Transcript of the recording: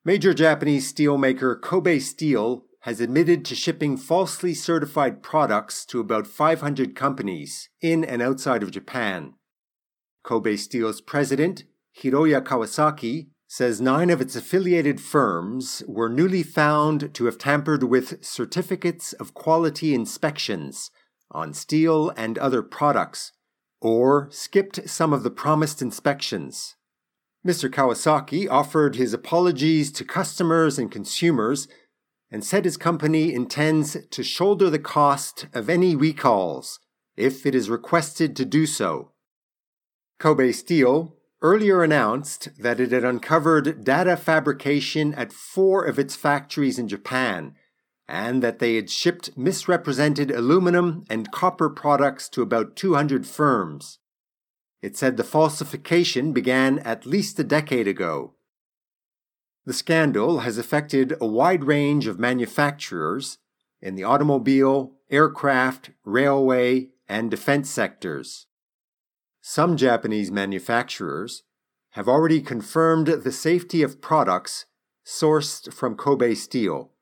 Major Japanese steelmaker Kobe Steel has admitted to shipping falsely certified products to about 500 companies in and outside of Japan. Kobe Steel's president, Hiroya Kawasaki, says 9 of its affiliated firms were newly found to have tampered with certificates of quality inspections on steel and other products, or skipped some of the promised inspections. Mr. Kawasaki offered his apologies to customers and consumers and said his company intends to shoulder the cost of any recalls if it is requested to do so. Kobe Steel earlier announced that it had uncovered data fabrication at 4 of its factories in Japan and that they had shipped misrepresented aluminum and copper products to about 200 firms. It said the falsification began at least a decade ago. The scandal has affected a wide range of manufacturers in the automobile, aircraft, railway, and defense sectors. Some Japanese manufacturers have already confirmed the safety of products sourced from Kobe Steel.